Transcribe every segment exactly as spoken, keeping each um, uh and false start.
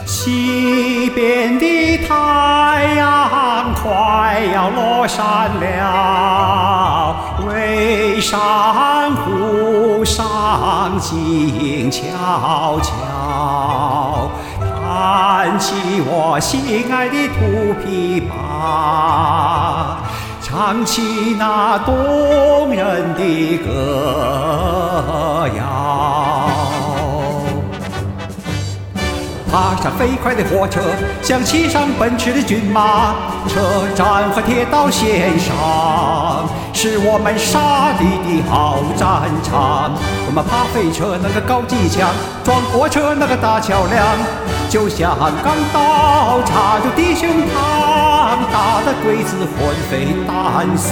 西边的太阳快要落山了，巍山湖上静悄悄，弹起我心爱的土琵琶，唱起那动人的歌谣。爬上飞快的火车，想骑上奔驰的骏马，车站和铁道线上是我们沙地的好战场。我们爬飞车那个高机枪，撞火车那个大桥梁，就像钢刀插着弟兄膛，打得鬼子魂飞胆丧。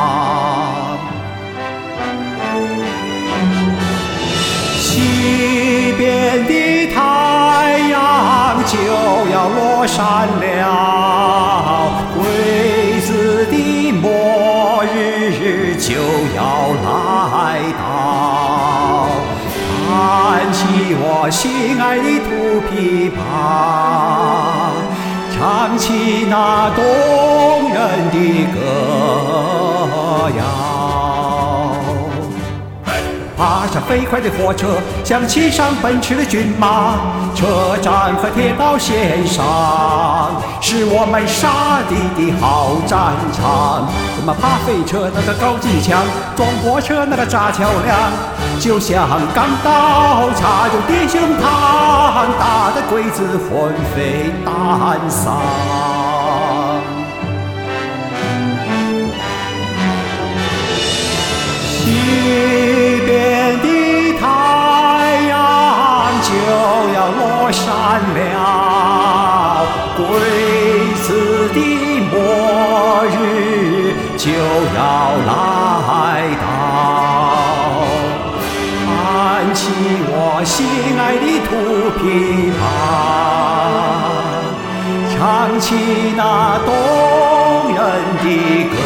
西边的太阳就要落山了，鬼子的末日就要来到，弹起我心爱的土琵琶，唱起那动人的歌谣。爬上飞快的火车，想骑上奔驰的骏马，车站和铁道线上是我们沙地的好战场。我们爬飞车那个高机枪，撞火车那个炸桥梁，就像钢刀插入弟兄膛，打得鬼子魂飞胆丧。西边的太阳就要落山了，鬼子的末日就要来到，弹起我心爱的土琵琶，唱起那动人的歌